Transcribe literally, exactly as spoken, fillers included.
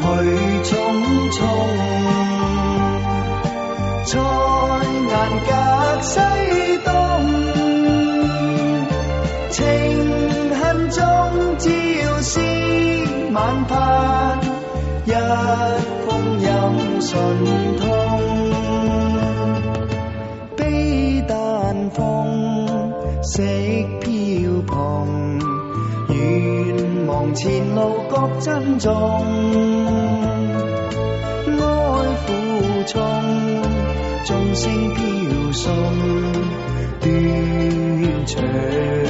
去匆匆，在顏隔西東，情恨中朝思晚盼，一封音訊通，悲淡風色飄蓬，願望前路各珍重，哀苦衷，眾聲飄送，斷腸。